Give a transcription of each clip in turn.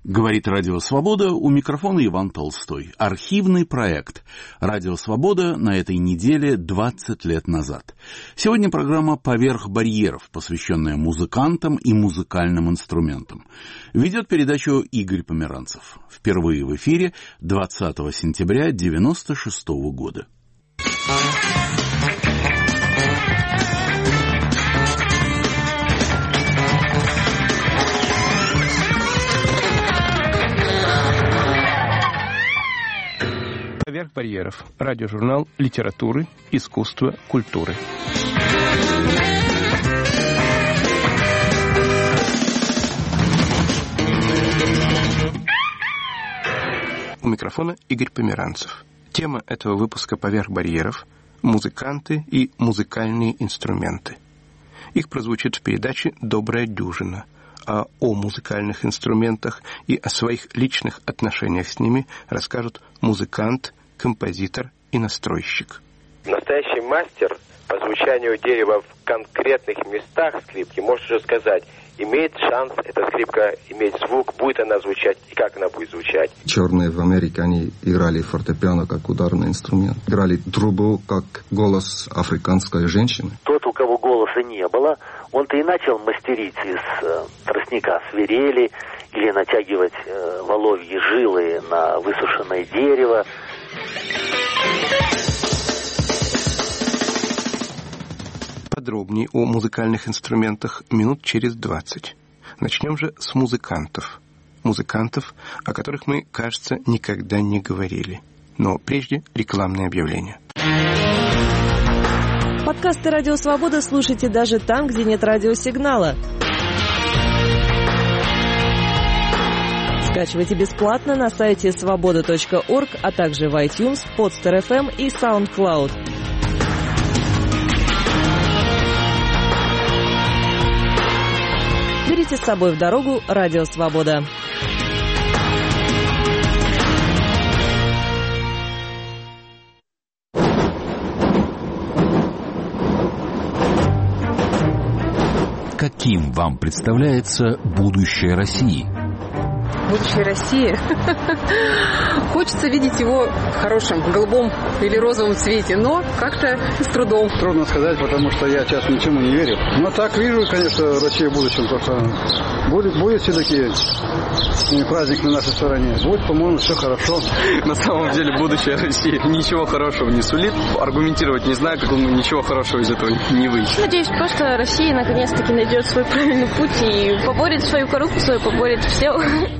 Говорит Радио Свобода, у микрофона Иван Толстой. Архивный проект Радио Свобода на этой неделе 20 лет назад. Сегодня программа «Поверх барьеров», посвященная музыкантам и музыкальным инструментам. Ведет передачу Игорь Померанцев. Впервые в эфире 20 сентября 1996 года. «Поверх барьеров» – радиожурнал литературы, искусства, культуры. У микрофона Игорь Померанцев. Тема этого выпуска «Поверх барьеров» – музыканты и музыкальные инструменты. Их прозвучит в передаче «Добрая дюжина», а о музыкальных инструментах и о своих личных отношениях с ними расскажут музыкант, композитор и настройщик. Настоящий мастер по звучанию дерева в конкретных местах скрипки может уже сказать, имеет шанс эта скрипка иметь звук, будет она звучать и как она будет звучать. Черные в Америке, они играли фортепиано как ударный инструмент. Играли трубу как голос африканской женщины. Тот, у кого голоса не было, он-то и начал мастерить из тростника свирели или натягивать воловьи жилы на высушенное дерево. Подробнее о музыкальных инструментах минут через 20. Начнем же с музыкантов. Музыкантов, о которых мы, кажется, никогда не говорили. Но прежде рекламное объявление. Подкасты «Радио Свобода» слушайте даже там, где нет радиосигнала. Скачивайте бесплатно на сайте svoboda.org, а также в iTunes, Podster.fm и SoundCloud. Берите с собой в дорогу «Радио Свобода». Каким вам представляется будущее России? Будущее России. Хочется видеть его в хорошем, голубом или розовом цвете, но как-то с трудом. Трудно сказать, потому что я сейчас ничему не верю. Но так вижу, конечно, Россию в будущем. Будет все-таки праздник на нашей стороне. Будет, по-моему, все хорошо. На самом деле будущее России ничего хорошего не сулит. Аргументировать не знаю, как ничего хорошего из этого не выйдет. Надеюсь, просто Россия наконец-таки найдет свой правильный путь и поборет свою коррупцию, поборет все.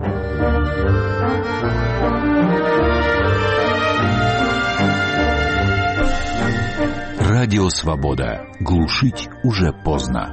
Радио Свобода. Глушить уже поздно.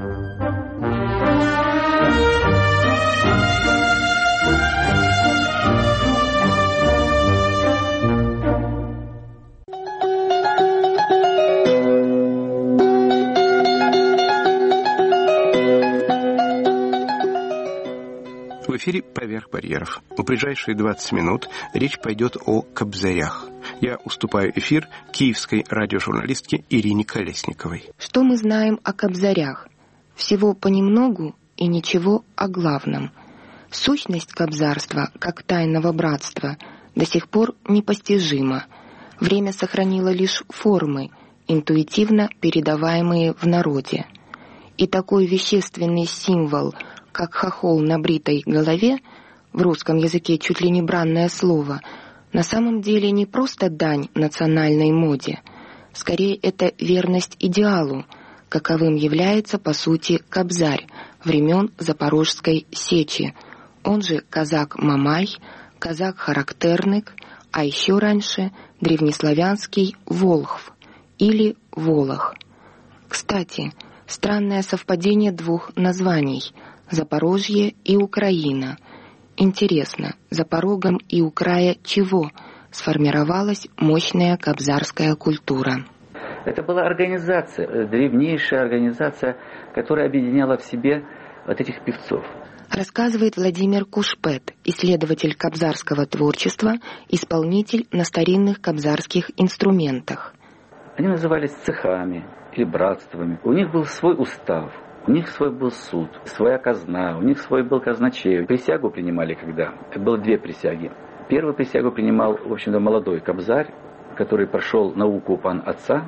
В эфире «Поверх барьеров». В ближайшие 20 минут речь пойдет о кобзарях. Я уступаю эфир киевской радиожурналистке Ирине Колесниковой. Что мы знаем о кобзарях? Всего понемногу и ничего о главном. Сущность кобзарства, как тайного братства, до сих пор непостижима. Время сохранило лишь формы, интуитивно передаваемые в народе. И такой вещественный символ, как хохол на бритой голове, в русском языке чуть ли не бранное слово, на самом деле не просто дань национальной моде. Скорее, это верность идеалу, каковым является, по сути, кобзарь времен Запорожской сечи, он же казак-мамай, казак-характерник, а еще раньше древнеславянский волхв или волох. Кстати, странное совпадение двух названий – Запорожье и Украина. Интересно, за порогом и у края чего сформировалась мощная кобзарская культура? Это была организация, древнейшая организация, которая объединяла в себе вот этих певцов. Рассказывает Владимир Кушпет, исследователь кобзарского творчества, исполнитель на старинных кобзарских инструментах. Они назывались цехами или братствами. У них был свой устав. У них свой был суд, своя казна, у них свой был казначей. Присягу принимали когда? Было 2 присяги. Первую присягу принимал, в общем-то, молодой кобзарь, который прошел науку у пан отца.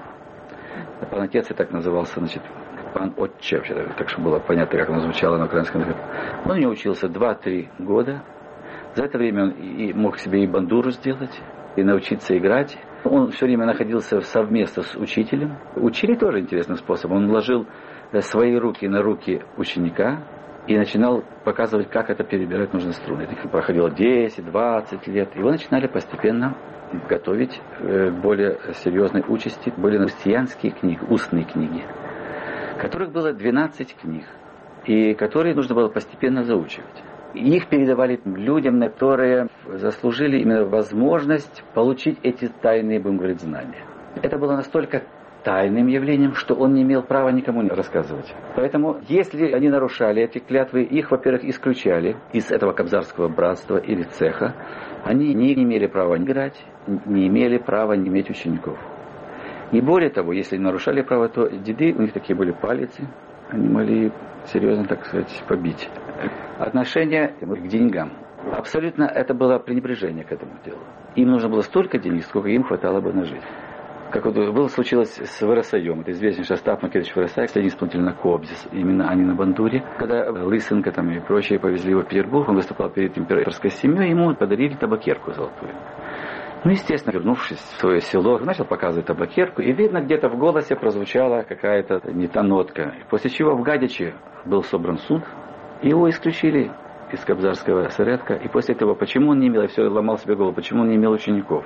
Пан отец и так назывался, значит, пан отче, так что было понятно, как оно звучало на украинском языке. Он не учился 2-3 года. За это время он и мог себе и бандуру сделать, и научиться играть. Он все время находился совместно с учителем. Учили тоже интересным способом. Он ложил свои руки на руки ученика и начинал показывать, как это перебирать нужные струны. Это проходило 10-20 лет. Его начинали постепенно готовить к более серьезной участи. Были христианские книги, устные книги, которых было 12 книг, и которые нужно было постепенно заучивать. Их передавали людям, которые заслужили именно возможность получить эти тайные, будем говорить, знания. Это было настолько тайным явлением, что он не имел права никому не рассказывать. Поэтому, если они нарушали эти клятвы, их, во-первых, исключали из этого кобзарского братства или цеха. Они не имели права играть, не имели права не иметь учеников. И более того, если нарушали право, то деды, у них такие были палицы, они могли серьезно, так сказать, побить. Отношение к деньгам. Абсолютно это было пренебрежение к этому делу. Им нужно было столько денег, сколько им хватало бы на жизнь. Как вот было случилось с Вересаем. Это известнейший Остап Македович Вересай, они исполнители на кобзе, именно они на бандуре. Когда Лысенко там и прочие повезли его в Петербург, он выступал перед императорской семьей, ему подарили табакерку золотую. Ну, естественно, вернувшись в свое село, начал показывать табакерку, и видно, где-то в голосе прозвучала какая-то не та нотка. После чего в Гадиче был собран суд, и его исключили из кобзарского соредка. И после этого, почему он не имел, я все ломал себе голову, почему он не имел учеников.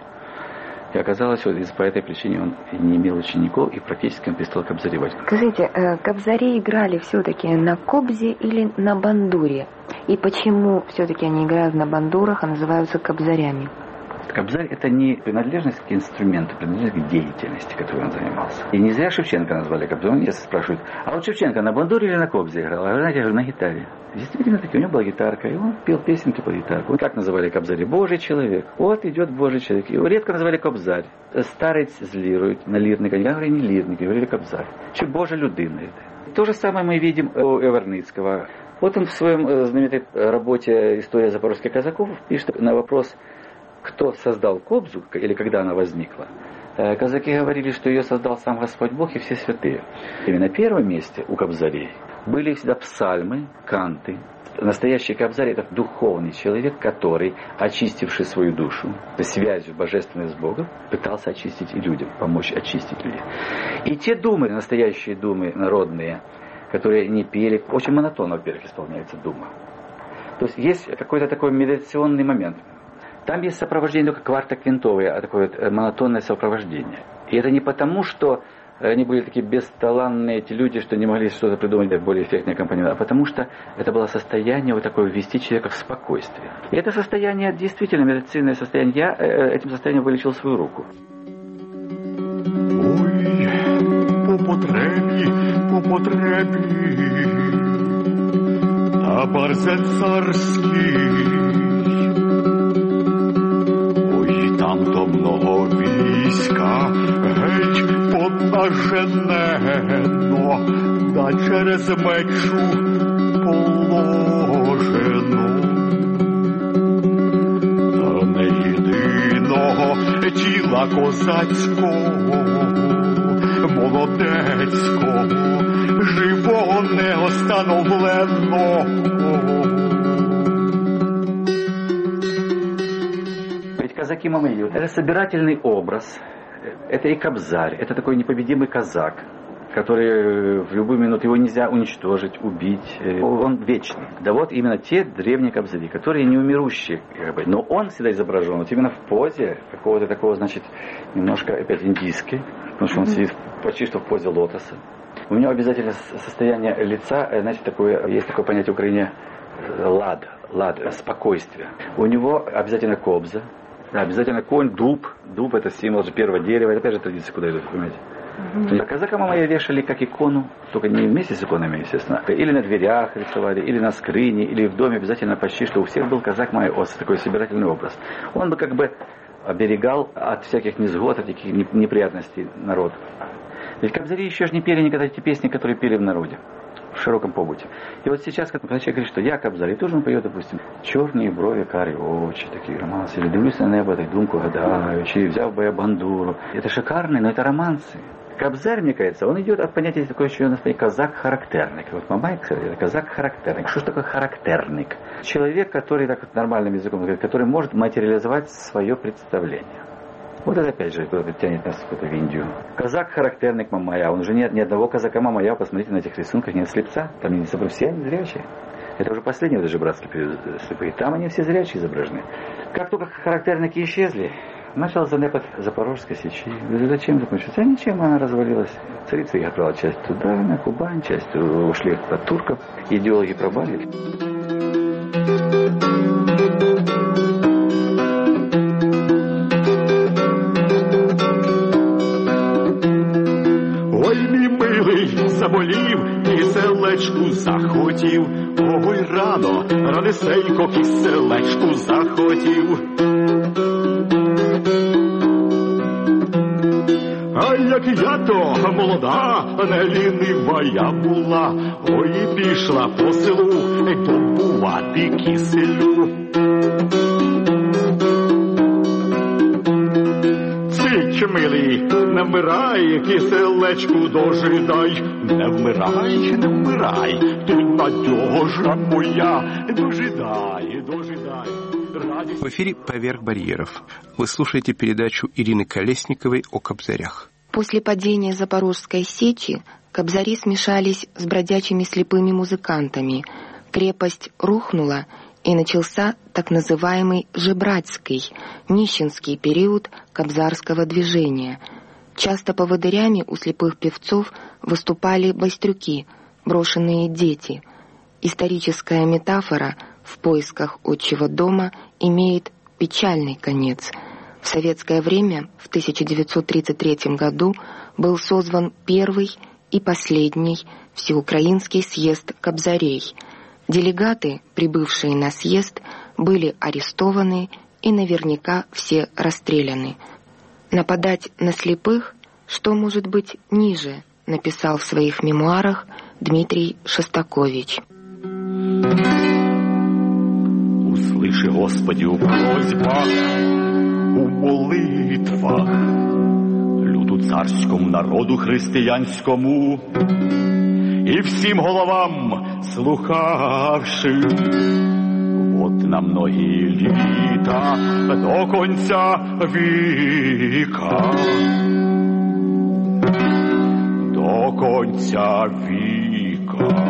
И оказалось, вот по этой причине он не имел учеников, и практически он перестал кобзаревать. Скажите, кобзари играли все-таки на кобзе или на бандуре? И почему все-таки они играют на бандурах, а называются кобзарями? Кобзарь — это не принадлежность к инструменту, принадлежность к деятельности, которой он занимался. И не зря Шевченко назвали кобзарем. Если спрашивают, а вот Шевченко на бандуре или на кобзе играл? А знаете, я говорю, на гитаре. Действительно, таки, у него была гитарка, и он пел песенки по гитарку. Как называли кобзари? Божий человек. Вот идет Божий человек. Его редко называли кобзарь. Старец злирует на лирника. Я говорю, не лирник, говорили кобзарь. Че Божа людина это. То же самое мы видим у Эверницкого. Вот он в своем знаменитой работе «История запорожских казаков» пишет на вопрос, кто создал кобзу, или когда она возникла. Казаки говорили, что ее создал сам Господь Бог и все святые. И на первом месте у кобзарей были всегда псальмы, канты. Настоящий кобзарь — это духовный человек, который, очистивший свою душу, связью божественной с Богом, пытался очистить и людям, помочь очистить людей. И те думы, настоящие думы народные, которые не пели, очень монотонно, во-первых, исполняется дума. То есть есть какой-то такой медитационный момент. Там есть сопровождение только квартоквинтовое, а такое вот монотонное сопровождение. И это не потому, что они были такие бесталанные эти люди, что не могли что-то придумать для более эффектной аккомпанемента, а потому что это было состояние вот такое ввести человека в спокойствие. И это состояние действительно медицинное состояние. Я этим состоянием вылечил свою руку. Ой, по потребі, а барзет царський. Там-то много війська, геть понаженено, да через мечу положено. Та не єдиного тіла козацького, молодецького, живого не остановлено. Казаки Мамаевы — это собирательный образ, это и кобзарь, это такой непобедимый казак, который в любую минуту его нельзя уничтожить, убить, он вечный. Да вот именно те древние кобзари, которые неумирущие, но он всегда изображен вот именно в позе какого-то такого, значит, немножко опять индийской, потому что он сидит почти что в позе лотоса. У него обязательно состояние лица, знаете, такое, есть такое понятие в Украине лад, спокойствие. У него обязательно кобза. Да, обязательно конь, дуб. Дуб — это символ же первого дерева. Это опять же традиция, куда идут, понимаете? Казака Мамая вешали как икону, только не вместе с иконами, естественно. Или на дверях рисовали, или на скрине, или в доме обязательно почти, что у всех был казак Мамай, такой собирательный образ. Он бы как бы оберегал от всяких несгод, от таких неприятностей народ. Ведь кобзари еще же не пели никогда эти песни, которые пели в народе. в широком побуте. И вот сейчас, когда человек говорит, что я Кобзар, и тоже он поет, допустим, «Чорні брови, карі очі», такие романсы, или «Дивлюсь на небо, так думку гадаю», чи «Взяв бы я бандуру». Это шикарные, но это романсы. Кобзарь, мне кажется, он идет от понятия такое еще казак-характерник. Вот Мамай, это казак-характерник. Что же такое характерник? Человек, который, так вот нормальным языком говорит, который может материализовать свое представление. Вот это опять же тянет нас в Индию. Казак-характерник Мамая. Он уже нет ни одного казака Мамая. Посмотрите на этих рисунках, нет слепца. Там не все они зрячие. Это уже последний вот даже братский период слепые. Там они все зрячие изображены. Как только характерники исчезли, начал занепад Запорожской сечи. Зачем закончилось? А ничем, она развалилась. Царица их отправила часть туда, на Кубань, часть ушли от турков. Идеологи пробали. Ой, мій милий, заболів, киселечку захотів. Ой, рано, ранесенько, киселечку захотів. А як я то молода, не лінива я була, ой, і пішла по селу добувати киселю. Цить, милий, не вмирай, киселечку дожидай, не вмирай, не вмирай, ти надежа моя, дожидай, дожидай. В эфире «Поверх барьеров». Вы слушаете передачу Ирины Колесниковой о кобзарях. После падения Запорожской сечи кобзари смешались с бродячими слепыми музыкантами. Крепость рухнула, и начался так называемый жебрацкий, нищенский период кобзарского движения. Часто поводырями у слепых певцов выступали байстрюки, брошенные дети. Историческая метафора в поисках отчего дома имеет печальный конец. В советское время, в 1933 году, был созван первый и последний Всеукраинский съезд кобзарей. Делегаты, прибывшие на съезд, были арестованы и наверняка все расстреляны. «Нападать на слепых, что может быть ниже», написал в своих мемуарах Дмитрий Шостакович. Услыши, Господи, у просьбах, у молитвах, люду царському, народу християнському, і всім головам слухавши, от на многі літа до конця віка, до конця віка.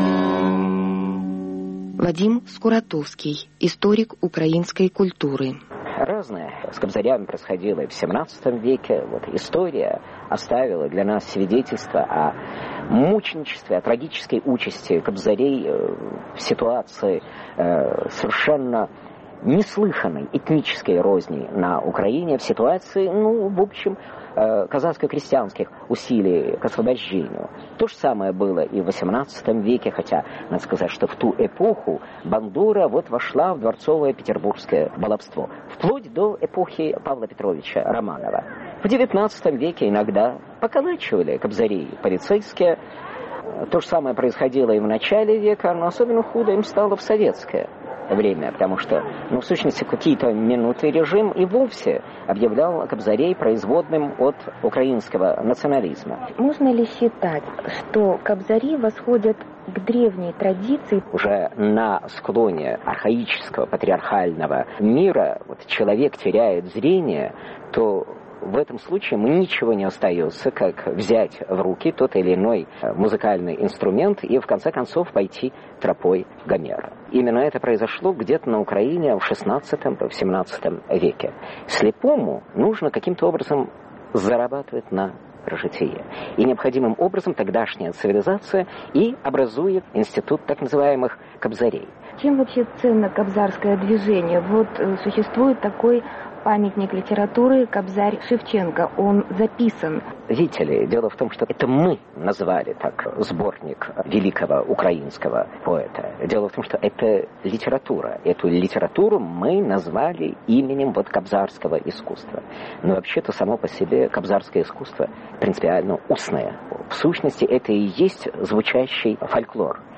Вадим Скуратовский, историк украинской культуры. Разное с кобзарями происходило и в 17 веке. Вот история оставила для нас свидетельство о мученичестве, о трагической участи кобзарей в ситуации совершенно неслыханной этнической розни на Украине, в ситуации, в общем, казацко-крестьянских усилий к освобождению. То же самое было и в XVIII веке, хотя, надо сказать, что в ту эпоху бандура вошла в дворцовое петербургское баловство, вплоть до эпохи Павла Петровича Романова. В XIX веке иногда поколачивали кобзарей полицейские. То же самое происходило и в начале века, но особенно худо им стало в советское время, потому что, в сущности, какие-то минуты режим и вовсе объявлял кобзарей производным от украинского национализма. Можно ли считать, что кобзари восходят к древней традиции? Уже на склоне архаического патриархального мира человек теряет зрение, то в этом случае ему ничего не остается, как взять в руки тот или иной музыкальный инструмент и, в конце концов, пойти тропой Гомера. Именно это произошло где-то на Украине в XVI-XVII веке. Слепому нужно каким-то образом зарабатывать на прожитие. И необходимым образом тогдашняя цивилизация и образует институт так называемых кобзарей. Чем вообще ценно кобзарское движение? Существует такой памятник литературы «Кобзарь Шевченко». Он записан. Видите ли, дело в том, что это мы назвали так сборник великого украинского поэта. Дело в том, что это литература. Эту литературу мы назвали именем кобзарского искусства. Но вообще-то само по себе кобзарское искусство принципиально устное. В сущности, это и есть звучащий фольклор.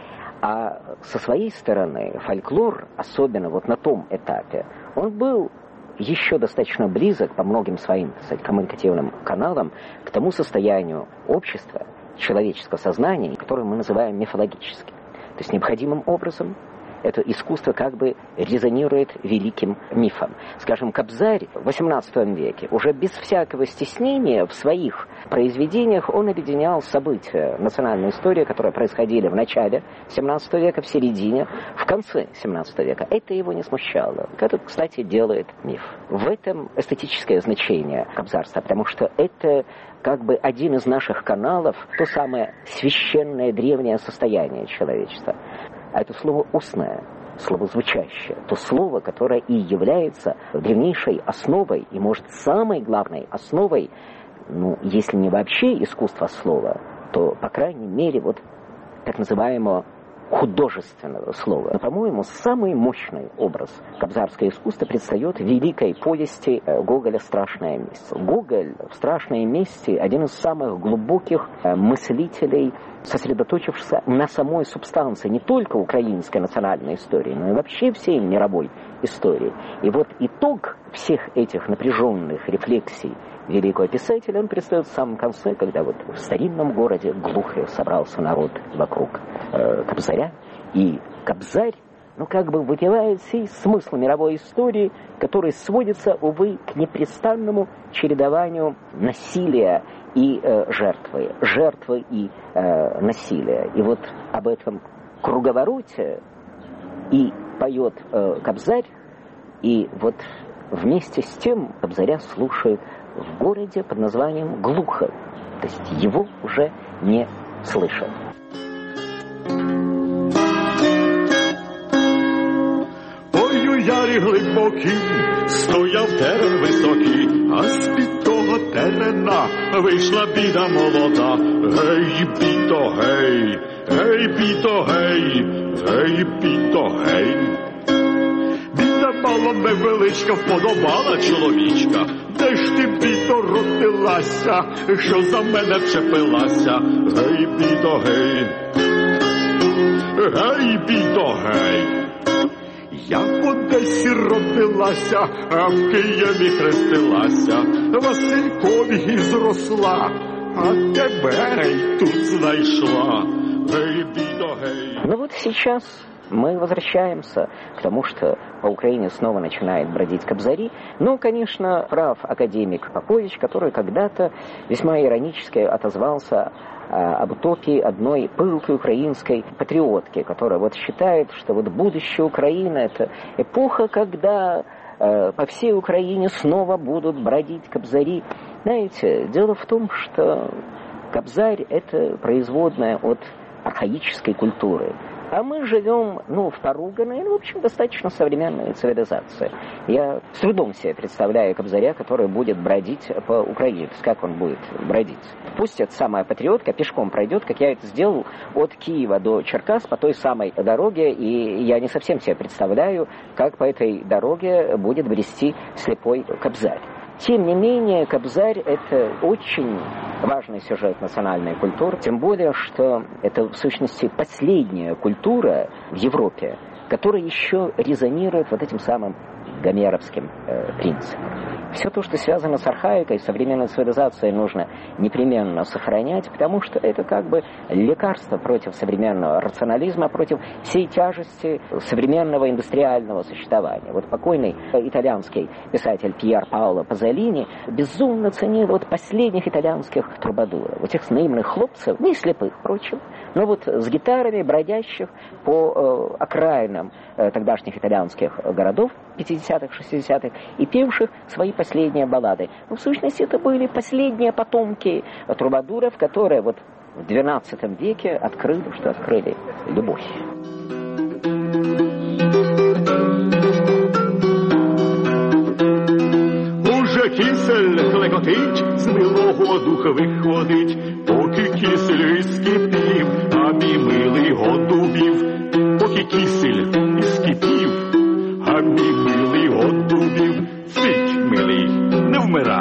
А со своей стороны фольклор, особенно вот на том этапе, он был еще достаточно близок по многим своим, так сказать, коммуникативным каналам к тому состоянию общества, человеческого сознания, которое мы называем мифологическим. То есть необходимым образом это искусство как бы резонирует великим мифом. Скажем, Кобзарь в XVIII веке уже без всякого стеснения в своих произведениях он объединял события национальной истории, которые происходили в начале XVII века, в середине, в конце XVII века. Это его не смущало. Это, кстати, делает миф. В этом эстетическое значение кобзарства, потому что это как бы один из наших каналов, то самое священное древнее состояние человечества. А это слово устное, слово звучащее, то слово, которое и является древнейшей основой, и, может, самой главной основой, ну, если не вообще искусства слова, то, по крайней мере, вот так называемого художественного слова. Но, по-моему, самый мощный образ кобзарского искусства предстает в великой повести Гоголя «Страшная месть». Гоголь в «Страшной мести» один из самых глубоких мыслителей, сосредоточившись на самой субстанции не только украинской национальной истории, но и вообще всей мировой истории. И вот итог всех этих напряженных рефлексий великого писателя, он предстает в самом конце, когда вот в старинном городе Глухове собрался народ вокруг Кобзаря, и Кобзарь, ну, как бы выпивает сей смысл мировой истории, который сводится, увы, к непрестанному чередованию насилия и жертвы и насилия. И вот об этом круговороте и поет Кобзарь, и вот вместе с тем Кобзаря слушают в городе под названием Глухов. То есть его уже не слышат. Ой, у ярі глибокій стояв терен високий, а з-під того терена вийшла біда молода. Гей, бідо, гей, гей, бідо, гей, гей, бідо, гей. Біда мало невеличка, вподобала чоловічка. Де ж ти, бідо, родилася, що за мене вчепилася? Гей, бідо, гей, гей, бідо, гей. Я в Одесі родилася, а в Києві хрестилася, Василькові і зросла, а тебе й тут знайшла. Гей, бідо, гей. Ну вот сейчас мы возвращаемся к тому, что по Украине снова начинает бродить кобзари. Ну, конечно, прав академик Попович, который когда-то весьма иронически отозвался об утопии одной пылкой украинской патриотки, которая вот считает, что вот будущее Украины — это эпоха, когда по всей Украине снова будут бродить кобзари. Знаете, дело в том, что кобзарь — это производная от архаической культуры. А мы живем, ну, в поруганной, ну, в общем, достаточно современной цивилизации. Я с трудом себе представляю кобзаря, который будет бродить по Украине. То есть как он будет бродить? Пусть эта самая патриотка пешком пройдет, как я это сделал от Киева до Черкас по той самой дороге, и я не совсем себе представляю, как по этой дороге будет брести слепой кобзарь. Тем не менее, кобзарь — это очень важный сюжет национальной культуры, тем более, что это, в сущности, последняя культура в Европе, которая еще резонирует вот этим самым гомеровским принципом. Все то, что связано с архаикой, современной цивилизацией, нужно непременно сохранять, потому что это как бы лекарство против современного рационализма, против всей тяжести современного индустриального существования. Вот покойный итальянский писатель Пьер Паоло Пазолини безумно ценил вот последних итальянских трубадуров, вот этих наивных хлопцев, не слепых, впрочем, но вот с гитарами, бродящих по окраинам тогдашних итальянских городов 50-х, 60-х и певших свои последние баллады. Но в сущности это были последние потомки трубадуров, которые вот в XII веке открыли любовь. Уже кисель клекотить, з милого духа виходить, поки кисель іскипів, а мій милий годубів. Поки кисель іскипів, а мій милий годубів. Цвіть, милий, не вмирай,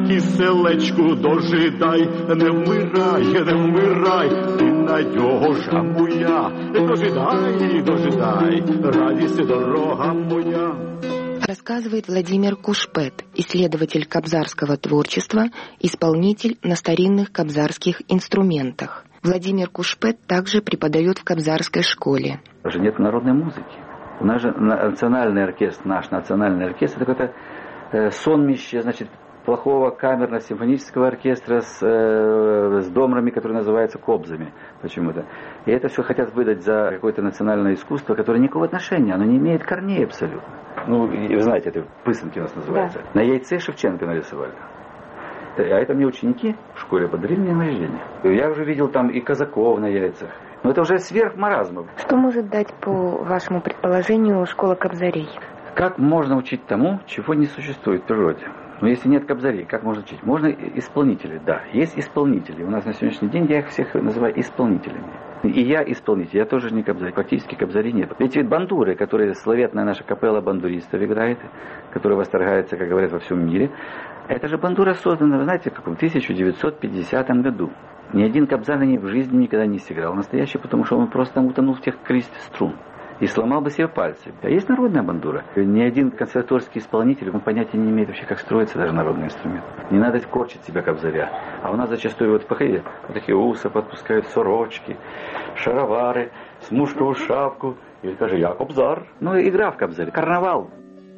киселечку дожидай, не вмирай, ти надежа моя, дожидай, радість дорога моя. Рассказывает Владимир Кушпет, исследователь кобзарского творчества, исполнитель на старинных кобзарских инструментах. Владимир Кушпет также преподает в кобзарской школе. Уже нет народной музыки. У нас же национальный оркестр, наш национальный оркестр, это какое-то сонмище, значит, плохого камерно-симфонического оркестра с домрами, которые называются кобзами почему-то. И это все хотят выдать за какое-то национальное искусство, которое никакого отношения, оно не имеет корней абсолютно. Ну, и вы знаете, это пысанки у нас называется. Да. На яйце Шевченко нарисовали. А это мне ученики в школе подарили мне на рождение. Я уже видел там и казаков на яйцах. Но это уже сверх маразма. Что может дать, по вашему предположению, школа кобзарей? Как можно учить тому, чего не существует в природе? Но если нет кобзарей, как можно учить? Можно исполнители, да. Есть исполнители. У нас на сегодняшний день я их всех называю исполнителями. И я исполнитель, я тоже не кобзарь. Практически кобзарей нет. Ведь бандуры, которые славетная наша капелла бандуристов играет, которая восторгается, как говорят, во всем мире, это же бандура создана, вы знаете, в каком 1950 году. Ни один кобзарь на ней в жизни никогда не сыграл настоящий, потому что он просто там утонул в тех количестве струн. И сломал бы себе пальцы. А есть народная бандура. Ни один консерваторский исполнитель, он понятия не имеет вообще, как строится даже народный инструмент. Не надо корчить себя кобзаря. А у нас зачастую, вот походите, вот такие усы подпускают, сорочки, шаровары, смушковую шапку. И скажи, я кобзар. Ну, игра в кобзаре, карнавал.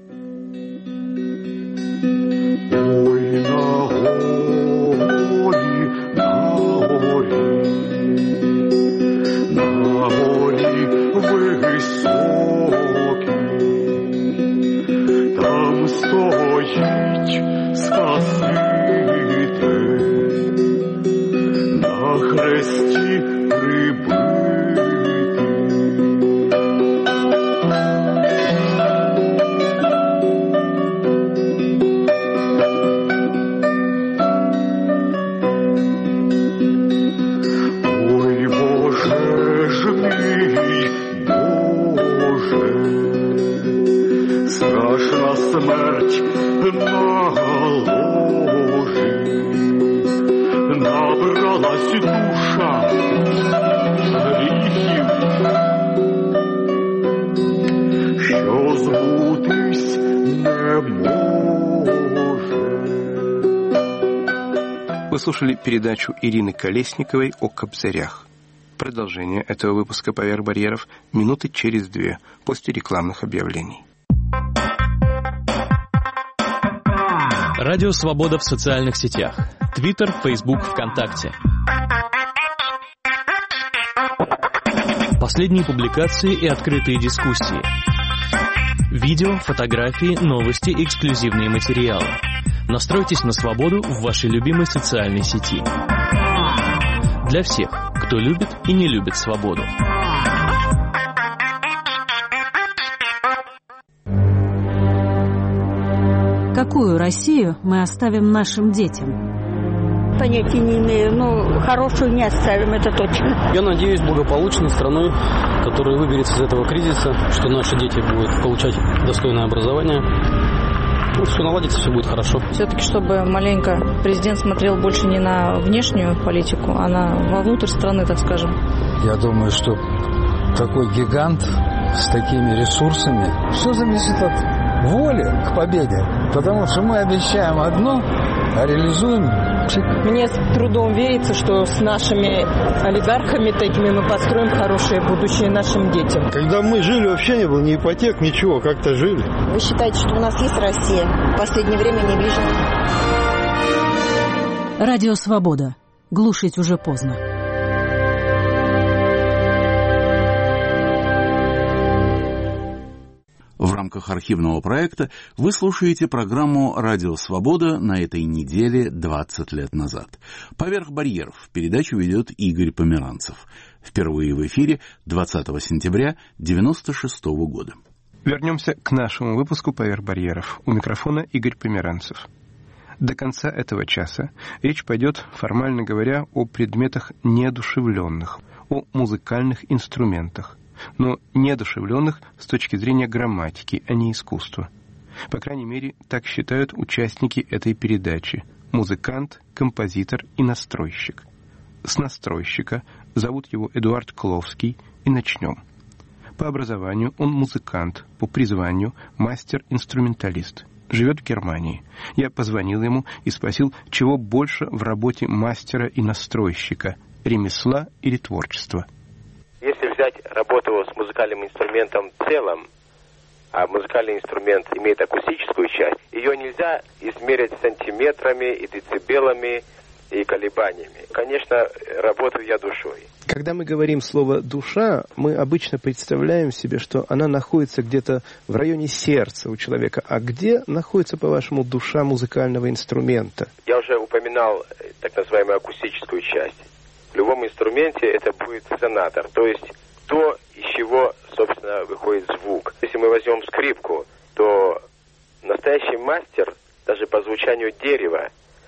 Ой, на горі високий, там стоїть Спаситель, на хресті прибитий. Страшна смерть на ложі, набралась душа гріхів, що збутись не може. Вы слушали передачу Ирины Колесниковой о кобзарях. Продолжение этого выпуска «Поверх барьеров» минуты через 2 после рекламных объявлений. Радио «Свобода» в социальных сетях. Твиттер, Фейсбук, ВКонтакте. Последние публикации и открытые дискуссии. Видео, фотографии, новости, эксклюзивные материалы. Настройтесь на свободу в вашей любимой социальной сети. Для всех, кто любит и не любит свободу. Какую Россию мы оставим нашим детям? Понятия не имею, но хорошую не оставим, это точно. Я надеюсь, благополучной страной, которая выберется из этого кризиса, что наши дети будут получать достойное образование. Вот все наладится, все будет хорошо. Все-таки, чтобы маленько президент смотрел больше не на внешнюю политику, а вовнутрь страны, так скажем. Я думаю, что такой гигант с такими ресурсами, все зависит от воли к победе. Потому что мы обещаем одно, а реализуем. Мне с трудом верится, что с нашими олигархами такими мы построим хорошее будущее нашим детям. Когда мы жили, вообще не было ни ипотек, ничего, как-то жили. Вы считаете, что у нас есть Россия? В последнее время не вижу. Радио «Свобода». Глушить уже поздно. В рамках архивного проекта вы слушаете программу «Радио Свобода» на этой неделе 20 лет назад. «Поверх барьеров» передачу ведет Игорь Померанцев. Впервые в эфире 20 сентября 1996 года. Вернемся к нашему выпуску «Поверх барьеров». У микрофона Игорь Померанцев. До конца этого часа речь пойдет, формально говоря, о предметах неодушевленных, о музыкальных инструментах, но неодушевленных с точки зрения грамматики, а не искусства. По крайней мере, так считают участники этой передачи, музыкант, композитор и настройщик. С настройщика зовут его Эдуард Кловский, и начнем. По образованию он музыкант, по призванию мастер-инструменталист. Живет в Германии. Я позвонил ему и спросил, чего больше в работе мастера и настройщика – ремесла или творчества. Если взять работу с музыкальным инструментом в целом, а музыкальный инструмент имеет акустическую часть, ее нельзя измерить сантиметрами и децибелами и колебаниями. Конечно, работаю я душой. Когда мы говорим слово «душа», мы обычно представляем себе, что она находится где-то в районе сердца у человека. А где находится, по-вашему, душа музыкального инструмента? Я уже упоминал так называемую акустическую часть. В любом инструменте это будет резонатор, то есть то, из чего, собственно, выходит звук. Если мы возьмем скрипку, то настоящий мастер, даже по звучанию дерева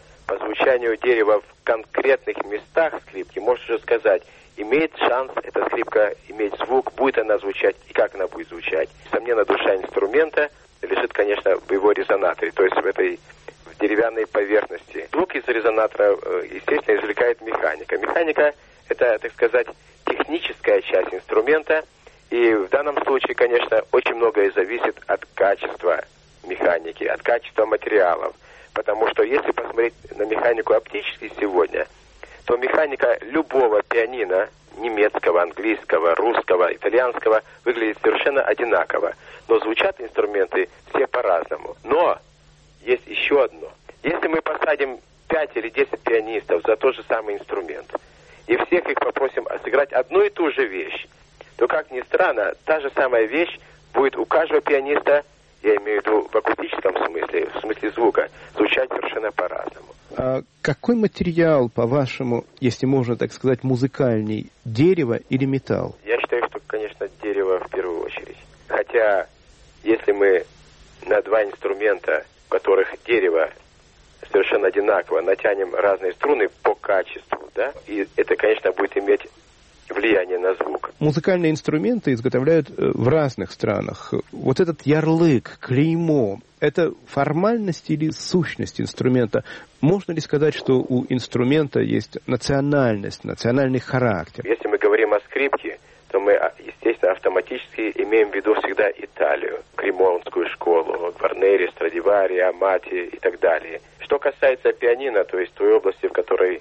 в конкретных местах скрипки, может уже сказать, имеет шанс эта скрипка иметь звук, будет она звучать и как она будет звучать. Несомненно, душа инструмента лежит, конечно, в его резонаторе, то есть в деревянной поверхности. Звук из резонатора, естественно, извлекает механика. Механика – это, так сказать, техническая часть инструмента, и в данном случае, конечно, очень многое зависит от качества механики, от качества материалов. Потому что если посмотреть на механику оптически сегодня, то механика любого пианино, немецкого, английского, русского, итальянского, выглядит совершенно одинаково. Но звучат инструменты все по-разному. Но есть еще одно. Если мы посадим 5 или 10 пианистов за тот же самый инструмент, и всех их попросим сыграть одну и ту же вещь, то, как ни странно, та же самая вещь будет у каждого пианиста, я имею в виду в акустическом смысле, в смысле звука, звучать совершенно по-разному. А какой материал, по-вашему, если можно так сказать, музыкальней, дерево или металл? Я считаю, что, конечно, дерево в первую очередь. Хотя, если мы на два инструмента, в которых дерево совершенно одинаково, натянем разные струны по качеству, да, и это, конечно, будет иметь влияние на звук. Музыкальные инструменты изготовляют в разных странах. Вот этот ярлык, клеймо, это формальность или сущность инструмента? Можно ли сказать, что у инструмента есть национальность, национальный характер? Если мы говорим о скрипке, то мы, естественно, автоматически имеем в виду всегда Италию, кремонскую школу, Гварнери, Страдивари, Амати и так далее. Что касается пианино, то есть той области, в которой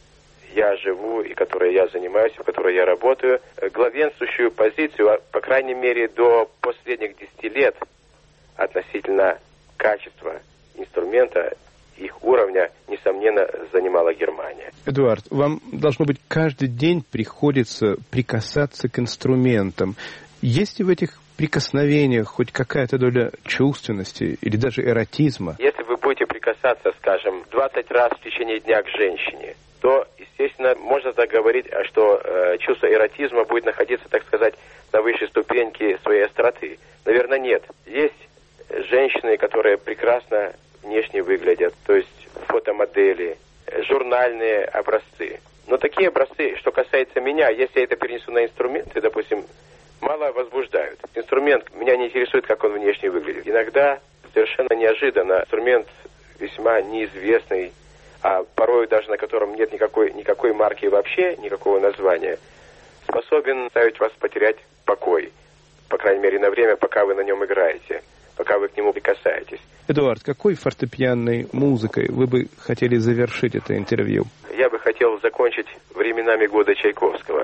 я живу и которой я занимаюсь, в которой я работаю, главенствующую позицию, по крайней мере, до последних 10 лет относительно качества инструмента, их уровня, несомненно, занимала Германия. Эдуард, вам, должно быть, каждый день приходится прикасаться к инструментам. Есть ли в этих прикосновениях хоть какая-то доля чувственности или даже эротизма? Если вы будете прикасаться, скажем, 20 раз в течение дня к женщине, то, естественно, можно так говорить, что чувство эротизма будет находиться, так сказать, на высшей ступеньке своей остроты. Наверное, нет. Есть женщины, которые прекрасно внешне выглядят, то есть фотомодели, журнальные образцы. Но такие образцы, что касается меня, если я это перенесу на инструменты, допустим, мало возбуждают. Инструмент меня не интересует, как он внешне выглядит. Иногда совершенно неожиданно инструмент весьма неизвестный, а порой даже на котором нет никакой марки вообще, никакого названия, способен заставить вас потерять покой. По крайней мере, на время, пока вы на нем играете, пока вы к нему прикасаетесь. Эдуард, какой фортепианной музыкой вы бы хотели завершить это интервью? Я бы хотел закончить временами года Чайковского.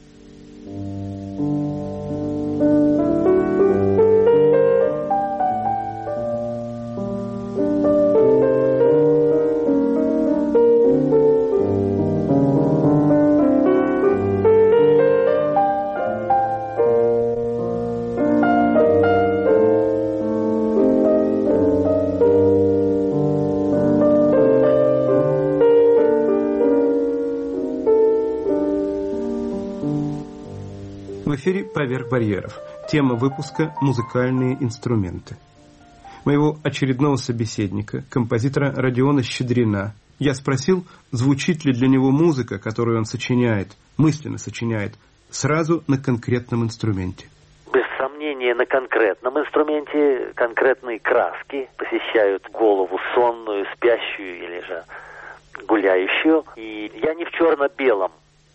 В эфире «Поверх барьеров». Тема выпуска «Музыкальные инструменты». Моего очередного собеседника, композитора Родиона Щедрина, я спросил, звучит ли для него музыка, которую он сочиняет, мысленно сочиняет, сразу на конкретном инструменте. Без сомнения. исполнение на конкретном инструменте, конкретные краски посещают голову сонную, спящую или же гуляющую. И я не в черно-белом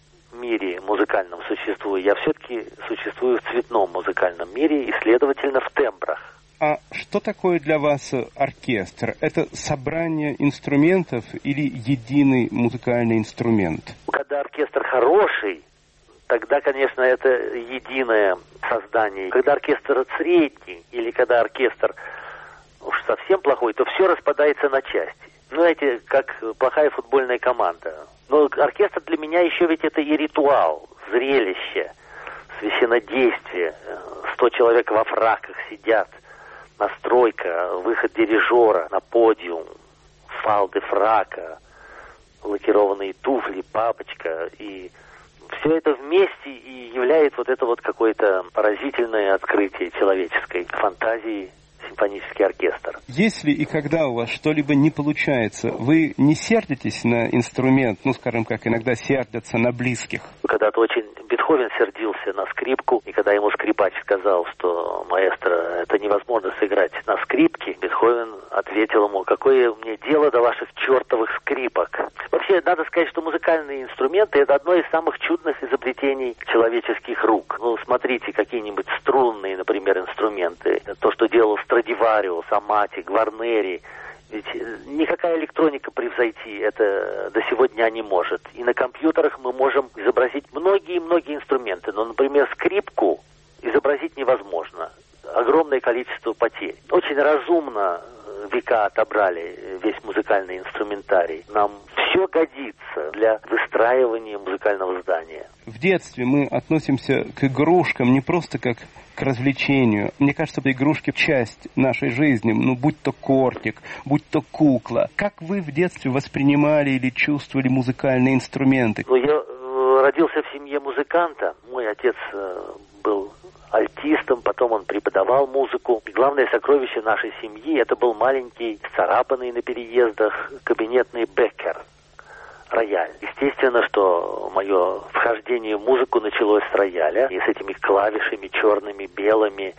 мире музыкальном существую, я все-таки существую в цветном музыкальном мире и, следовательно, в тембрах. А что такое для вас оркестр? Это собрание инструментов или единый музыкальный инструмент? Когда оркестр хороший, тогда, конечно, это единое создание. Когда оркестр средний или когда оркестр уж совсем плохой, то все распадается на части. Знаете, как плохая футбольная команда. Но оркестр для меня еще ведь это и ритуал, зрелище, священнодействие. 100 человек во фраках сидят, настройка, выход дирижера на подиум, фалды фрака, лакированные туфли, папочка. И все это вместе и является вот это вот какое-то поразительное открытие человеческой фантазии. Симфонический оркестр. Если и когда у вас что-либо не получается, вы не сердитесь на инструмент, ну, скажем, как иногда сердятся на близких? Когда-то очень Бетховен сердился на скрипку, и когда ему скрипач сказал, что маэстро, это невозможно сыграть на скрипке, Бетховен ответил ему, какое мне дело до ваших чертовых скрипок. Вообще, надо сказать, что музыкальные инструменты — это одно из самых чудных изобретений человеческих рук. Ну, смотрите, какие-нибудь струнные, например, инструменты. То, что делал Страдивариус, Амати, Гварнери. Ведь никакая электроника превзойти это до сегодня не может. И на компьютерах мы можем изобразить многие-многие инструменты. Но, например, скрипку изобразить невозможно. Огромное количество потерь. Очень разумно века отобрали весь музыкальный инструментарий. Нам все годится для выстраивания музыкального здания. В детстве мы относимся к игрушкам не просто как к развлечению. Мне кажется, игрушки — часть нашей жизни. Ну, будь то кортик, будь то кукла. Как вы в детстве воспринимали или чувствовали музыкальные инструменты? Ну, я родился в семье музыканта. Мой отец был альтистом, потом он преподавал музыку. И главное сокровище нашей семьи — это был маленький, царапанный на переездах кабинетный Беккер. Рояль. Естественно, что мое вхождение в музыку началось с рояля. И с этими клавишами черными, белыми.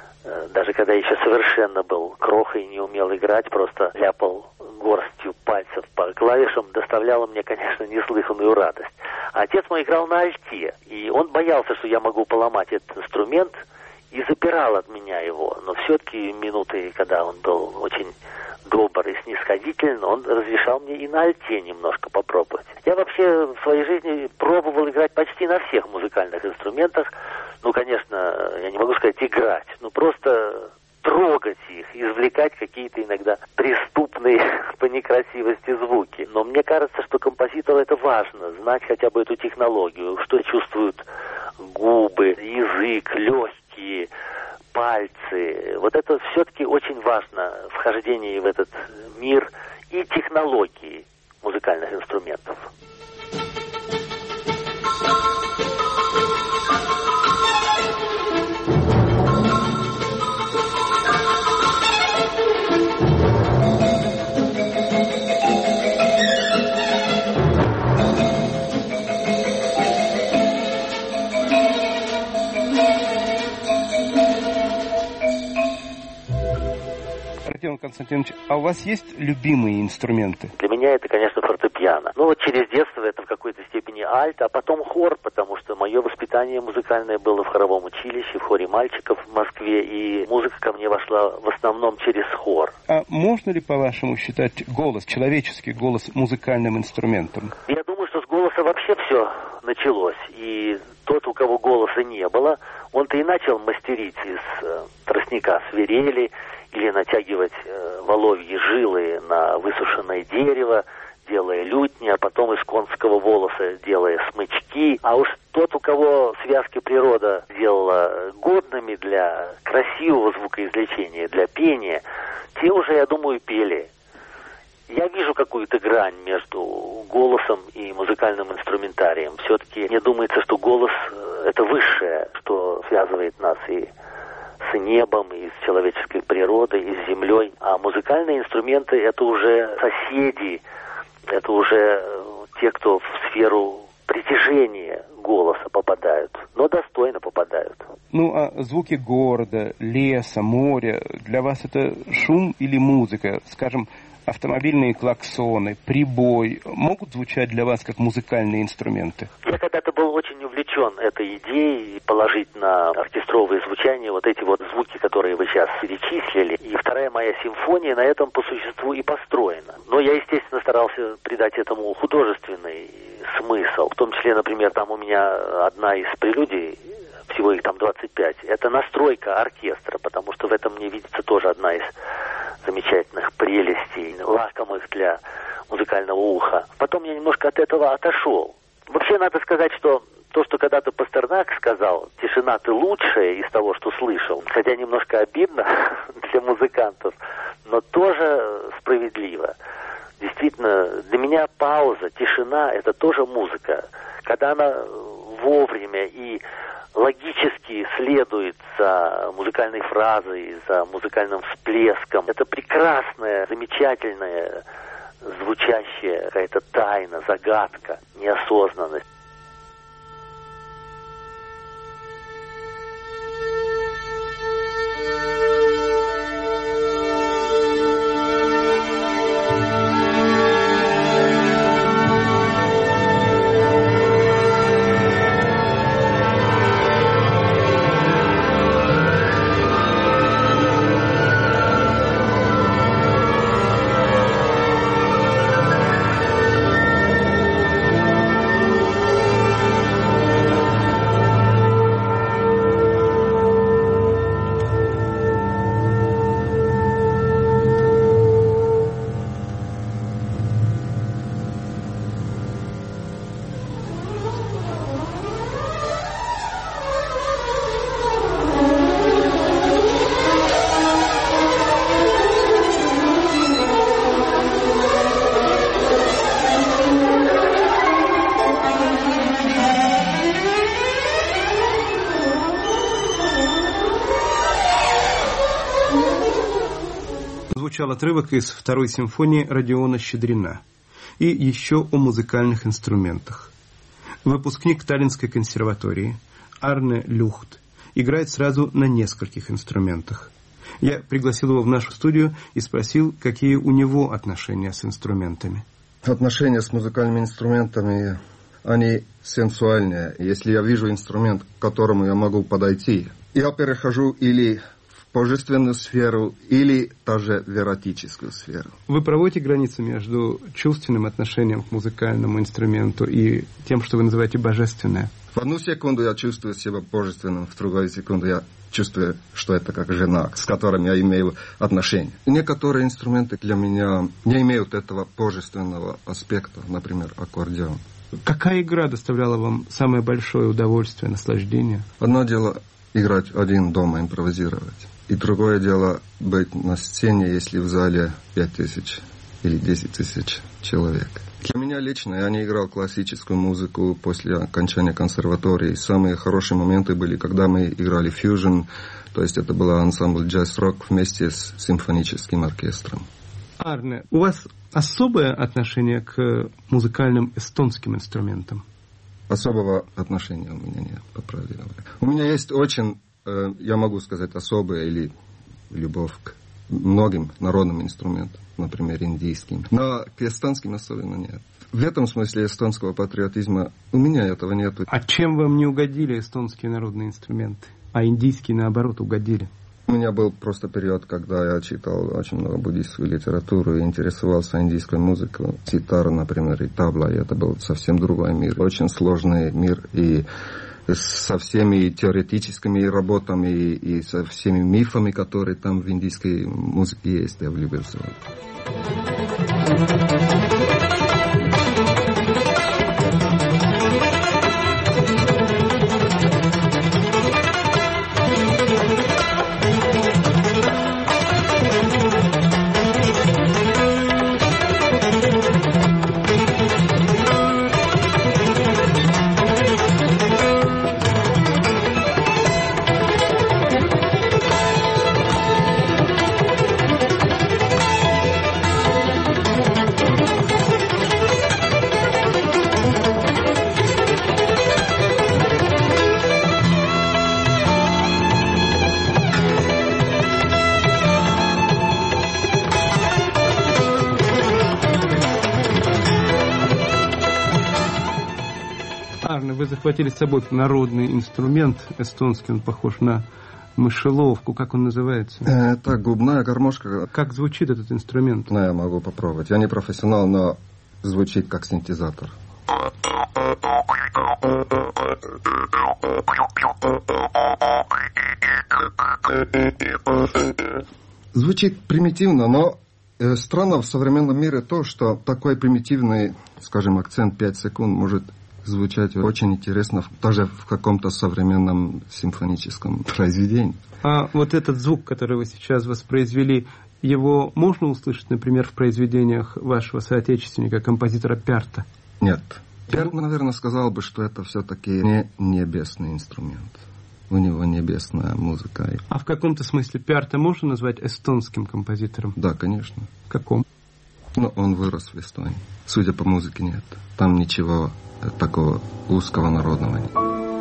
Даже когда я еще совершенно был крохой и не умел играть, просто ляпал горстью пальцев по клавишам, доставляло мне, конечно, неслыханную радость. А отец мой играл на альте. И он боялся, что я могу поломать этот инструмент, и запирал от меня его. Но все-таки минуты, когда он был очень добр и снисходителен, он разрешал мне и на альте немножко попробовать. Я вообще в своей жизни пробовал играть почти на всех музыкальных инструментах. Ну, конечно, я не могу сказать играть, но просто трогать их, извлекать какие-то иногда преступные по некрасивости звуки. Но мне кажется, что композитору это важно, знать хотя бы эту технологию, что чувствуют губы, язык, легкие, пальцы. Вот это все-таки очень важно, вхождение в этот мир и технологии музыкальных инструментов. Артем Константинович, а у вас есть любимые инструменты? Для меня это, конечно, фортепиано. Ну вот через детство это в какой-то степени альт, а потом хор, потому что мое воспитание музыкальное было в хоровом училище, в хоре мальчиков в Москве, и музыка ко мне вошла в основном через хор. А можно ли, по-вашему, считать голос, человеческий голос, музыкальным инструментом? Я думаю, что с голоса вообще все началось, и тот, у кого голоса не было, он-то и начал мастерить из тростника свирели, или натягивать воловьи жилы на высушенное дерево, делая лютни, а потом из конского волоса делая смычки. А уж тот, у кого связки природа делала годными для красивого звукоизвлечения, для пения, те уже, я думаю, пели. Я вижу какую-то грань между голосом и музыкальным инструментарием. Все-таки мне думается, что голос — это высшее, что связывает нас и с небом, и с человеческой природой, и с землей. А музыкальные инструменты — это уже соседи, это уже те, кто в сферу притяжение голоса попадают, но достойно попадают. Ну, а звуки города, леса, моря, для вас это шум или музыка? Скажем, автомобильные клаксоны, прибой могут звучать для вас как музыкальные инструменты? Я когда-то был очень увлечен этой идеей положить на оркестровое звучание вот эти вот звуки, которые вы сейчас перечислили. И вторая моя симфония на этом по существу и построена. Но я, естественно, старался придать этому художественный смысл. В том числе, например, там у меня одна из прелюдий, всего их там 25, это настройка оркестра, потому что в этом мне видится тоже одна из замечательных прелестей, лакомых для музыкального уха. Потом я немножко от этого отошел. Вообще, надо сказать, что то, что когда-то Пастернак сказал, «Тишина, ты лучшая» из того, что слышал, хотя немножко обидно для музыкантов, но тоже справедливо. Действительно, для меня пауза, тишина – это тоже музыка. Когда она вовремя и логически следует за музыкальной фразой, за музыкальным всплеском. Это прекрасная, замечательная, звучащая какая-то тайна, загадка, неосознанность. Звучал отрывок из второй симфонии Родиона Щедрина. И еще о музыкальных инструментах. Выпускник Таллинской консерватории Арне Люхт играет сразу на нескольких инструментах. Я пригласил его в нашу студию и спросил, какие у него отношения с инструментами. Отношения с музыкальными инструментами, они сенсуальные. Если я вижу инструмент, к которому я могу подойти, я перехожу или в божественную сферу, или даже в эротическую сферу. Вы проводите границу между чувственным отношением к музыкальному инструменту и тем, что вы называете божественное? В одну секунду я чувствую себя божественным, в другую секунду я чувствую, что это как жена, с которой я имею отношения. Некоторые инструменты для меня не имеют этого божественного аспекта, например, аккордеон. Какая игра доставляла вам самое большое удовольствие, наслаждение? Одно дело играть один дома, импровизировать. И другое дело быть на сцене, если в зале 5000 или 10 тысяч человек. Для меня лично я не играл классическую музыку после окончания консерватории. Самые хорошие моменты были, когда мы играли фьюжн, то есть это был ансамбль джаз-рок вместе с симфоническим оркестром. Арне, у вас особое отношение к музыкальным эстонским инструментам? Особого отношения у меня нет, по правде говоря. У меня есть очень, я могу сказать, особая или любовь к многим народным инструментам, например, индийским. Но к эстонским особенно нет. В этом смысле эстонского патриотизма у меня этого нет. А чем вам не угодили эстонские народные инструменты, а индийские, наоборот, угодили? У меня был просто период, когда я читал очень много буддийскую литературу и интересовался индийской музыкой. Ситара, например, и табла, и это был совсем другой мир. Очень сложный мир, и со всеми теоретическими работами, и со всеми мифами, которые там в индийской музыке есть, я влюбился. вы захватили с собой народный инструмент эстонский, он похож на мышеловку, как он называется? Это губная гармошка. Как звучит этот инструмент? Ну, я могу попробовать. Я не профессионал, но звучит как синтезатор. Звучит примитивно, но странно в современном мире то, что такой примитивный, скажем, акцент 5 секунд может звучать очень интересно даже в каком-то современном симфоническом произведении. А вот этот звук, который вы сейчас воспроизвели, его можно услышать, например, в произведениях вашего соотечественника, композитора Пярта? Нет. Пярт, наверное, сказал бы, что это все-таки не небесный инструмент. У него небесная музыка. А в каком-то смысле Пярта можно назвать эстонским композитором? Да, конечно. В каком? Ну, он вырос в Эстонии. Судя по музыке, нет. Там ничего такого узкого народного нет.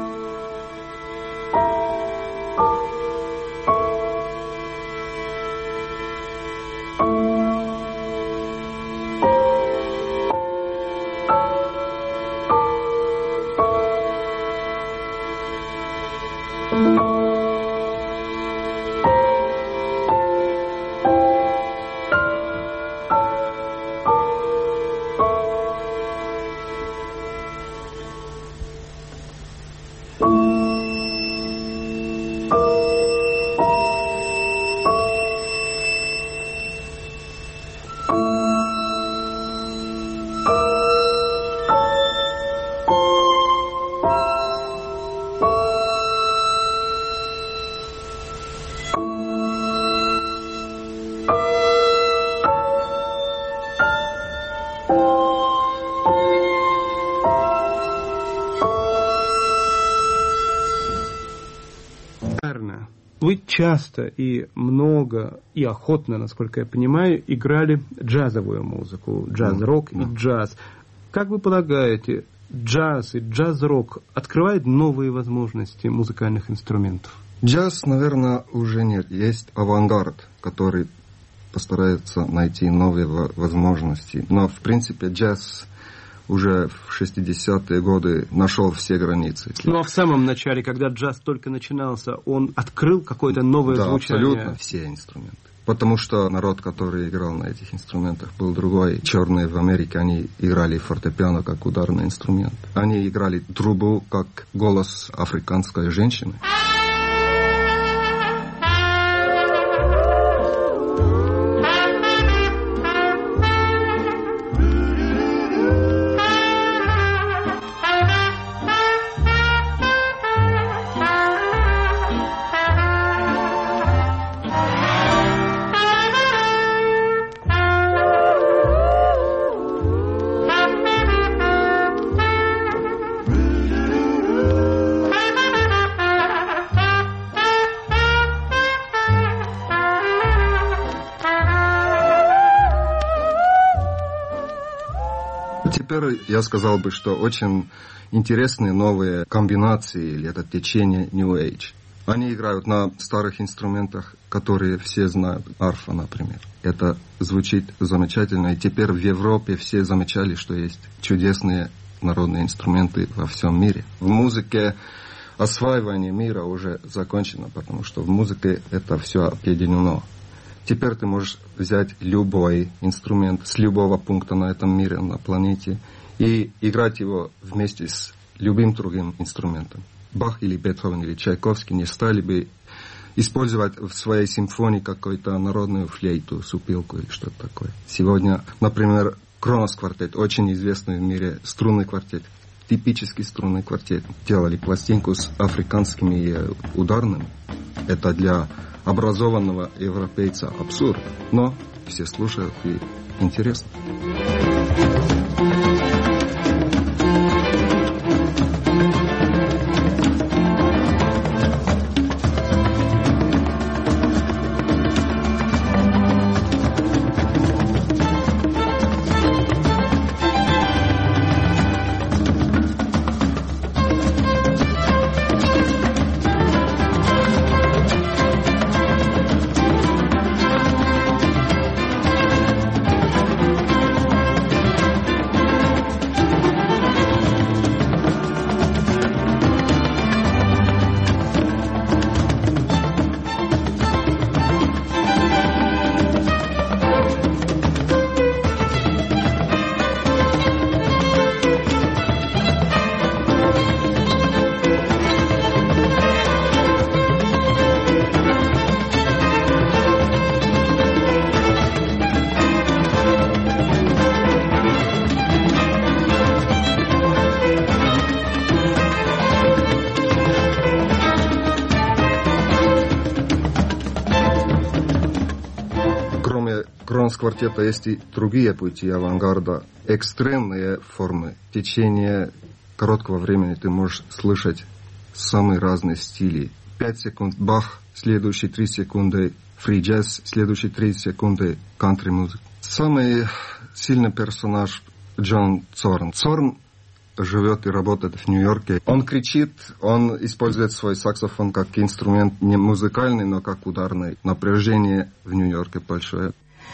Вы часто и много, и охотно, насколько я понимаю, играли джазовую музыку, джаз-рок и джаз. Как вы полагаете, джаз и джаз-рок открывают новые возможности музыкальных инструментов? Джаз, наверное, уже нет. Есть авангард, который постарается найти новые возможности. Но, в принципе, джаз уже в 60-е годы нашел все границы. Ну, а в самом начале, когда джаз только начинался, он открыл какое-то новое звучание? Да, абсолютно все инструменты. Потому что народ, который играл на этих инструментах, был другой. Черные в Америке, они играли фортепиано как ударный инструмент. Они играли трубу как голос африканской женщины. Теперь я сказал бы, что очень интересные новые комбинации, или это течение New Age. Они играют на старых инструментах, которые все знают. Арфа, например. Это звучит замечательно. И теперь в Европе все замечали, что есть чудесные народные инструменты во всем мире. В музыке осваивание мира уже закончено, потому что в музыке это все объединено. Теперь ты можешь взять любой инструмент с любого пункта на этом мире, на планете, и играть его вместе с любым другим инструментом. Бах или Бетховен или Чайковский не стали бы использовать в своей симфонии какую-то народную флейту, супилку или что-то такое. Сегодня, например, Кронос квартет, очень известный в мире струнный квартет, типический струнный квартет. Делали пластинку с африканскими ударными. Это для образованного европейца абсурд, но все слушают и интересно. квартета есть и другие пути авангарда, экстремные формы. В течение короткого времени ты можешь слышать самые разные стили. 5 секунд Бах, следующие 3 секунды фри джаз, следующие 3 секунды кантри музыка. Самый сильный персонаж Джон Цорн. Цорн живет и работает в Нью-Йорке. Он кричит, он использует свой саксофон как инструмент не музыкальный, но как ударный. Напряжение в Нью-Йорке большое.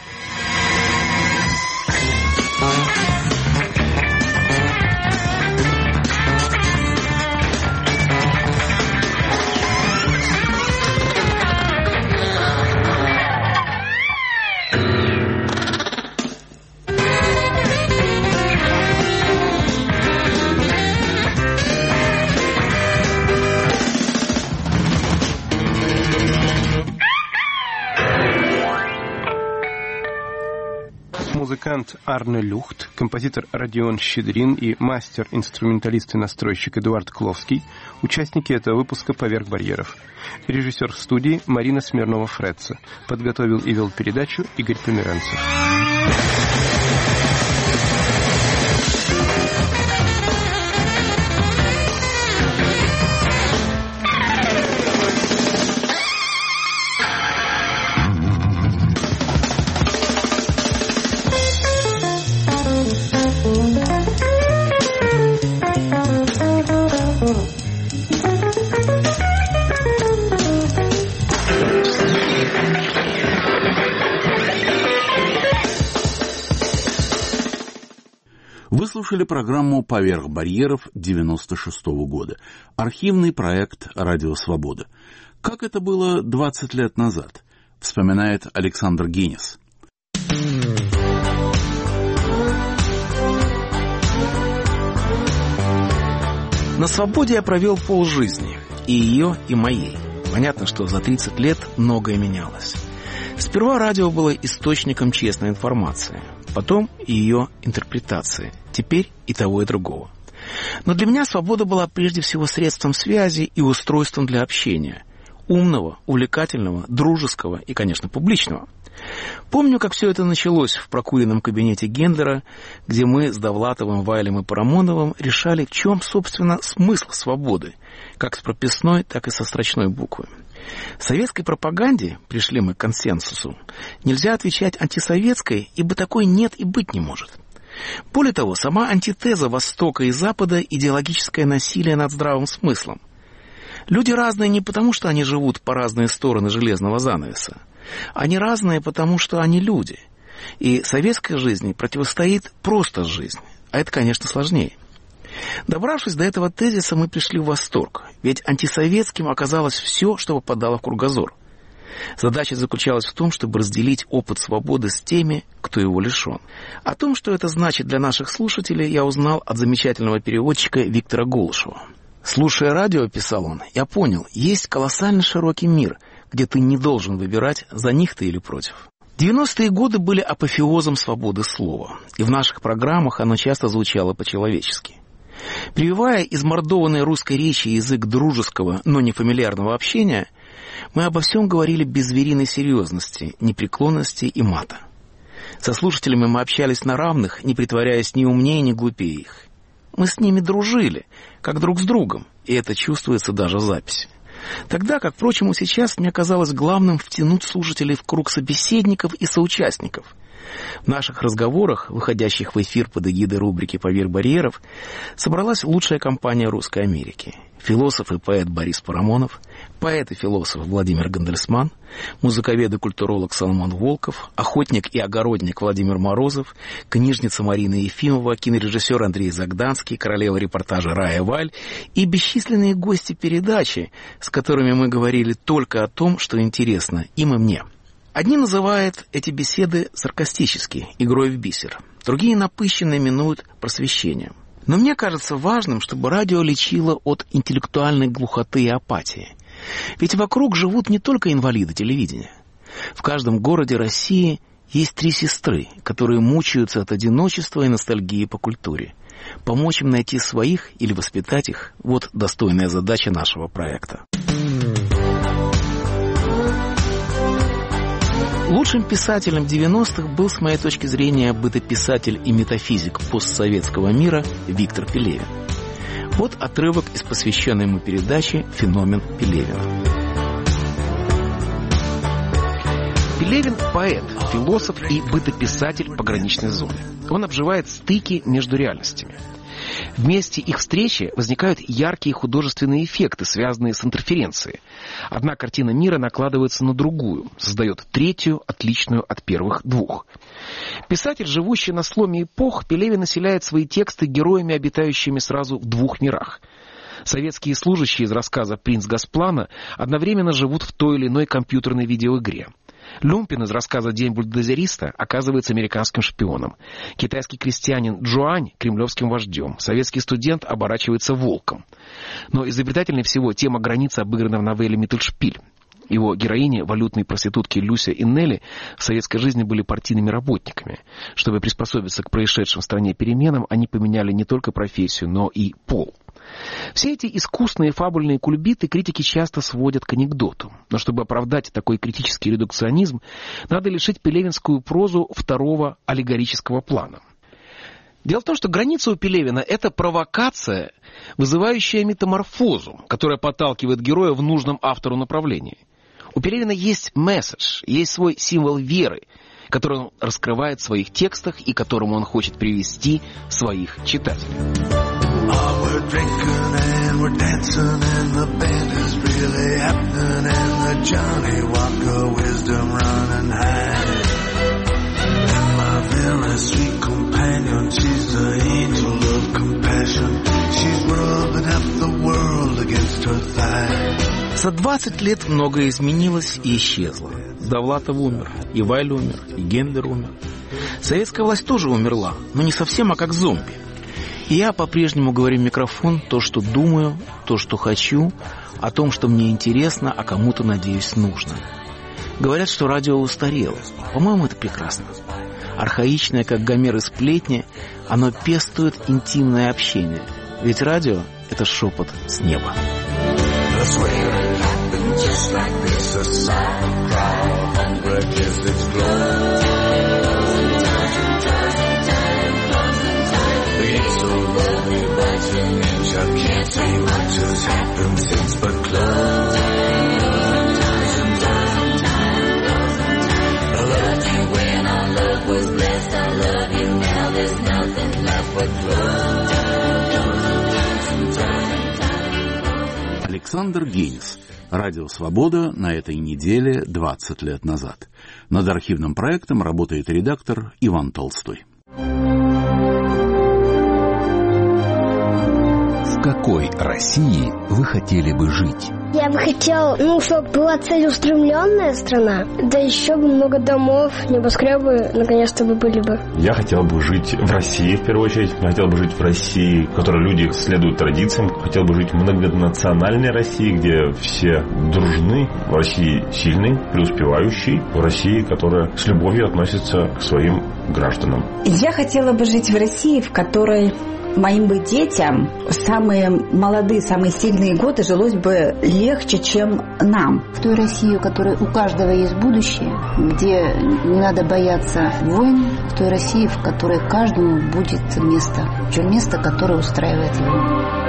Музыкант Арне Люхт, композитор Родион Щедрин и мастер-инструменталист и настройщик Эдуард Кловский – участники этого выпуска «Поверх барьеров». Режиссер в студии Марина Смирнова-Фредца. Подготовил и вел передачу Игорь Померанцев. Вы слушали программу «Поверх барьеров» 96-го года. Архивный проект «Радио Свобода». Как это было 20 лет назад, вспоминает Александр Генис. На свободе я провел полжизни, и ее, и моей. Понятно, что за 30 лет многое менялось. Сперва радио было источником честной информации, потом ее интерпретации, теперь и того, и другого. Но для меня свобода была прежде всего средством связи и устройством для общения. Умного, увлекательного, дружеского и, конечно, публичного. Помню, как все это началось в прокуренном кабинете Гендлера, где мы с Довлатовым, Вайлем и Парамоновым решали, в чем, собственно, смысл свободы, как с прописной, так и со строчной буквы. Советской пропаганде, пришли мы к консенсусу, нельзя отвечать антисоветской, ибо такой нет и быть не может. Более того, сама антитеза Востока и Запада – идеологическое насилие над здравым смыслом. Люди разные не потому, что они живут по разные стороны железного занавеса. Они разные, потому что они люди. И советской жизни противостоит просто жизнь. А это, конечно, сложнее. Добравшись до этого тезиса, мы пришли в восторг. Ведь антисоветским оказалось все, что попадало в кругозор. Задача заключалась в том, чтобы разделить опыт свободы с теми, кто его лишен. О том, что это значит для наших слушателей, я узнал от замечательного переводчика Виктора Голышева. «Слушая радио, — писал он, — я понял, есть колоссально широкий мир, где ты не должен выбирать, за них ты или против». 90-е годы были апофеозом свободы слова, и в наших программах оно часто звучало по-человечески. Прививая измордованной русской речи язык дружеского, но не фамильярного общения, мы обо всем говорили без звериной серьезности, непреклонности и мата. Со слушателями мы общались на равных, не притворяясь ни умнее, ни глупее их. Мы с ними дружили, как друг с другом, и это чувствуется даже в записи. Тогда, как, впрочем, и сейчас, мне казалось главным втянуть слушателей в круг собеседников и соучастников. В наших разговорах, выходящих в эфир под эгидой рубрики «Поверх барьеров», собралась лучшая компания Русской Америки. Философ и поэт Борис Парамонов, поэт и философ Владимир Гандельсман, музыковед и культуролог Соломон Волков, охотник и огородник Владимир Морозов, книжница Марина Ефимова, кинорежиссер Андрей Загданский, королева репортажа Рая Валь и бесчисленные гости передачи, с которыми мы говорили только о том, что интересно им и мне. Одни называют эти беседы саркастически, игрой в бисер, другие напыщенно именуют просвещением. Но мне кажется важным, чтобы радио лечило от интеллектуальной глухоты и апатии. Ведь вокруг живут не только инвалиды телевидения. В каждом городе России есть 3 сестры, которые мучаются от одиночества и ностальгии по культуре. Помочь им найти своих или воспитать их – вот достойная задача нашего проекта. Лучшим писателем 90-х был, с моей точки зрения, бытописатель и метафизик постсоветского мира Виктор Пелевин. Вот отрывок из посвященной ему передачи «Феномен Пелевина». Пелевин – поэт, философ и бытописатель пограничной зоны. Он обживает стыки между реальностями. В месте их встречи возникают яркие художественные эффекты, связанные с интерференцией. Одна картина мира накладывается на другую, создает третью, отличную от первых двух. Писатель, живущий на сломе эпох, Пелевин населяет свои тексты героями, обитающими сразу в двух мирах. Советские служащие из рассказа «Принц Госплана» одновременно живут в той или иной компьютерной видеоигре. Люмпин из рассказа «День бульдозериста» оказывается американским шпионом. Китайский крестьянин Джуань – кремлевским вождем. Советский студент оборачивается волком. Но изобретательнее всего тема границы обыграна в новелле «Миттельшпиль». Его героини, валютные проститутки Люся и Нелли, в советской жизни были партийными работниками. Чтобы приспособиться к происшедшим в стране переменам, они поменяли не только профессию, но и пол. Все эти искусные фабульные кульбиты критики часто сводят к анекдоту. Но чтобы оправдать такой критический редукционизм, надо лишить пелевинскую прозу второго аллегорического плана. Дело в том, что граница у Пелевина – это провокация, вызывающая метаморфозу, которая подталкивает героя в нужном автору направлении. У Пелевина есть месседж, есть свой символ веры, который он раскрывает в своих текстах и которому он хочет привести своих читателей. Oh, we're drinking and we're dancing and the band is really happening and the Johnny Walker wisdom running high. And my very sweet companion, she's the angel of compassion. She's rubbing half the world against her thigh. За 20 лет многое изменилось и исчезло. Довлатов умер, и Вайль умер, и Гендлер умер. Советская власть тоже умерла, но не совсем, а как зомби. И я по-прежнему говорю в микрофон то, что думаю, то, что хочу, о том, что мне интересно, а кому-то, надеюсь, нужно. Говорят, что радио устарело. По-моему, это прекрасно. Архаичное, как Гомер и сплетни, оно пестует интимное общение. Ведь радио — это шепот с неба. I can't say much has happened since but close. I loved you when our love was blessed. I love you now. There's nothing left but close. Александр Гейнс. Радио «Свобода» на этой неделе 20 лет назад. Над архивным проектом работает редактор Иван Толстой. В какой России вы хотели бы жить? Я бы хотел, чтобы была целеустремленная страна, да еще бы много домов, небоскребы наконец-то бы были бы. Я хотел бы жить в России, в первую очередь. Я хотел бы жить в России, в которой люди следуют традициям. Хотел бы жить в многонациональной России, где все дружны. В России сильной, преуспевающей. В России, которая с любовью относится к своим гражданам. Я хотела бы жить в России, в которой моим бы детям в самые молодые, самые сильные годы жилось бы легче, чем нам. В той России, у которой у каждого есть будущее, где не надо бояться войн, в той России, в которой каждому будет место, причем место, которое устраивает его.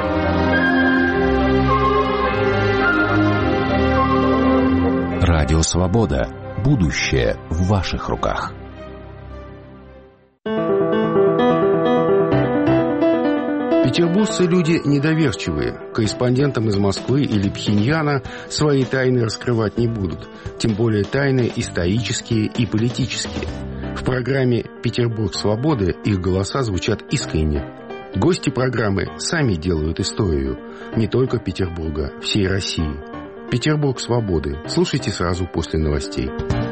Радио «Свобода». Будущее в ваших руках. Петербуржцы люди недоверчивые. Корреспондентам из Москвы или Пхеньяна свои тайны раскрывать не будут. Тем более тайны исторические и политические. В программе «Петербург свободы» их голоса звучат искренне. Гости программы сами делают историю. Не только Петербурга, всей России. «Петербург свободы». Слушайте сразу после новостей.